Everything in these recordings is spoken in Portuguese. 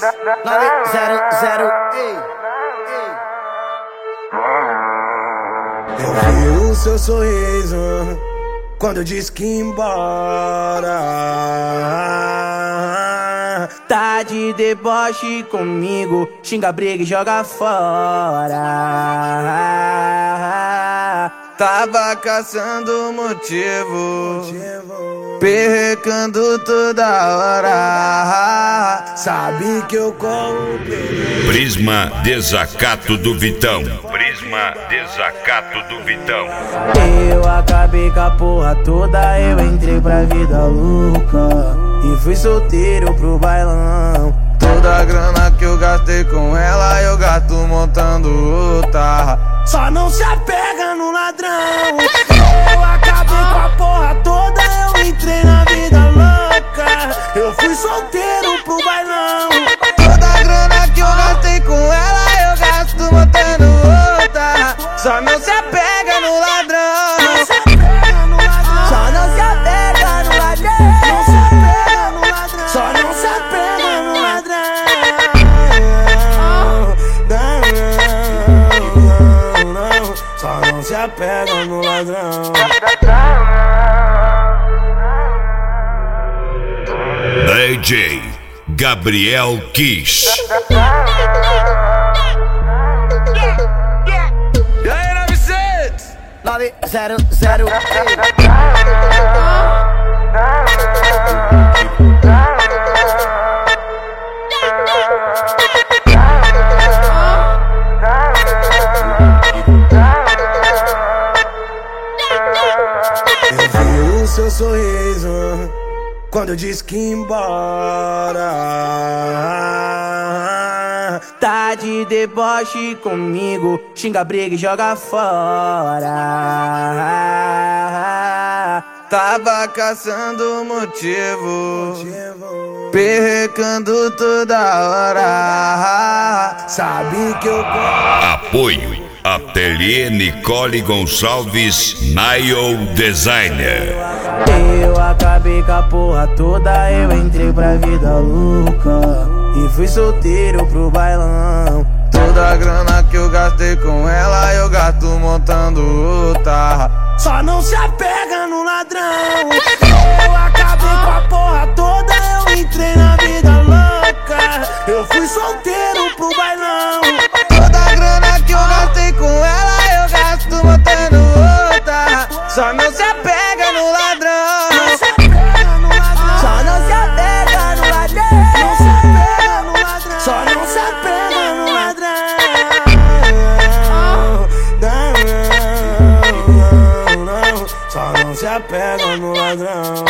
900. Eu vi o seu sorriso quando eu disse que ia embora. Tá de deboche comigo, xinga, briga e joga fora. Tava caçando motivo, perrecando toda hora. Sabe que eu corro perigo. Prisma Desacato do Vitão. Prisma Desacato do Vitão. Eu acabei com a porra toda, eu entrei pra vida louca e fui solteiro pro bailão. Toda a grana que eu gastei com ela, eu gasto montando outra. Só não se apega no ladrão. Eu acabei com a porra toda, eu entrei na vida louca. Eu fui solteiro pro bailão. Toda a grana que eu gastei com ela, eu gasto montando outra. Só não se apega no ladrão. Não se apega no ladrão. Só não se apega no ladrão. Não se apega no ladrão. Só não se apega no ladrão. Não. Só não se apega no ladrão. DJ Gabriel Kiss. E aí, 900? 900. Eu vi o seu sorriso quando eu disse que ia embora. Tá de deboche comigo, xinga, briga e joga fora. Tava caçando motivo, perrecando toda hora. Sabe que eu corro. Apoio Ateliê Nicole Gonçalves Nail Designer. Eu acabei com a porra toda, eu entrei pra vida louca e fui solteiro pro bailão. Toda a grana que eu gastei com ela, eu gasto montando outra. Só não se apega no ladrão. Eu acabei com a porra toda, eu entrei na vida louca. Eu fui solteiro pro bailão. Toda a grana que eu gastei com ela, eu gasto montando outra. Só não se apega no ladrão. Não se apega no ladrão. Só não se apega no ladrão. Não se apega no ladrão. Só não se apega no ladrão. Não. Só não se apega no ladrão.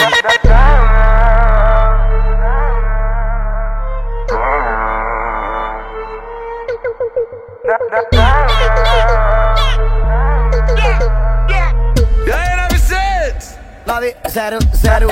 E aí, 900? 900.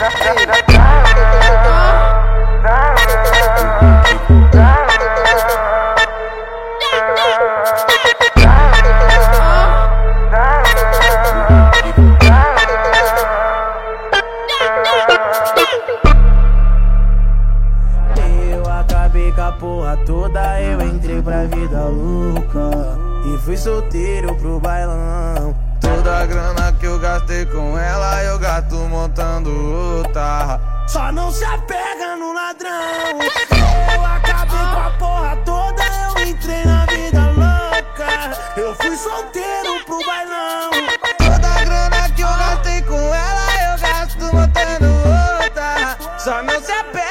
Eu acabei com a porra toda, eu entrei pra vida louca e fui solteiro pro bailão. Toda a grana que eu gastei com ela, eu gasto montando outra. Só não se apega no ladrão. Eu acabei com a porra toda, eu entrei na vida louca. Eu fui solteiro pro bailão. Toda a grana que eu gastei com ela, eu gasto montando outra. Só não se apega